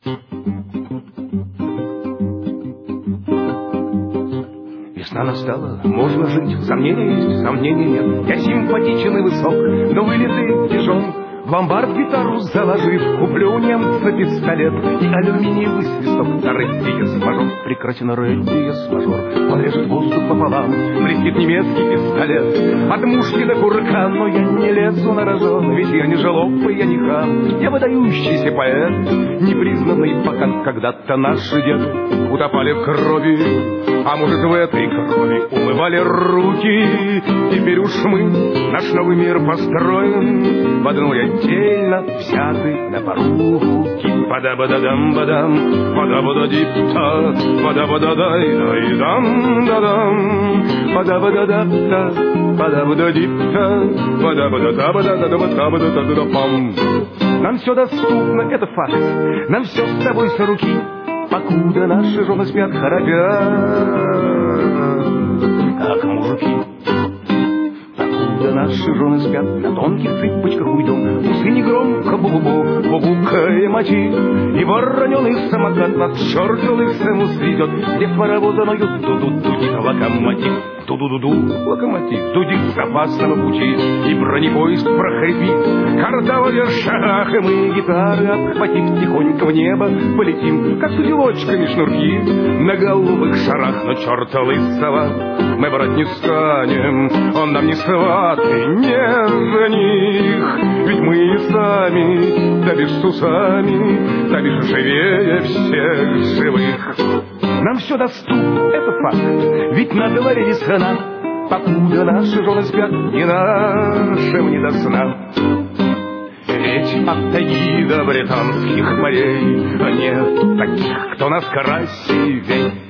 Весна настала, можно жить, сомнения есть, сомнений нет. Я симпатичен и высок, но вылитый тяжел. В ломбард гитару заложив, куплю у немца пистолет и алюминиевый свисток. На ре диез мажор, прекрасен ре диез мажор. Порежет воздух пополам, блестит немецкий пистолет. От мушки до курка, но я не лезу на рожон, ведь я не жлоб и я не хам. Я выдающийся поэт, непризнанный пока. Когда-то наши деды утопали в крови, а может в этой крови умывали руки. Теперь уж мы наш новый мир построим в одной отдельно взятый на поруки. Пада-бада-дам-бадам, пада-бада-дип-та, пада-бада-дай-дай-дам-да-дам, пада-бада-да-та, пада-бада-дип-та, пада-бада-да-бада-да-да-да-да-да-пам. Нам все доступно, это факт, нам все с тобой с руки, покуда наши жены спят храпят, как мужики. Наши жены спят, на тонких цыпочках уйдем. Усы негромко бу-бу-бу, бу-букая мочи. И вороненый самокат нас к черту лысому сведет. Где паровоза ноют, ду-ду-дудит локомотив. Ту-ду-ду-ду, локомотив, дудит с опасного пути. И бронепоезд прохрипит, картавая в шагах. И мы гитары, обхватив тихонько в небо, полетим, как с узелочками шнурки на голубых шарах. Но черта лысого мы брать не станем, он нам не сваты, не жених. Ведь мы и сами, да бишь с усами, да бишь живее всех живых. Нам все доступно, это факт, ведь на дворе не страна, покуда наши жены спят, не нашим не до сна. Ведь от тайги до британских морей нет таких, кто нас красивей.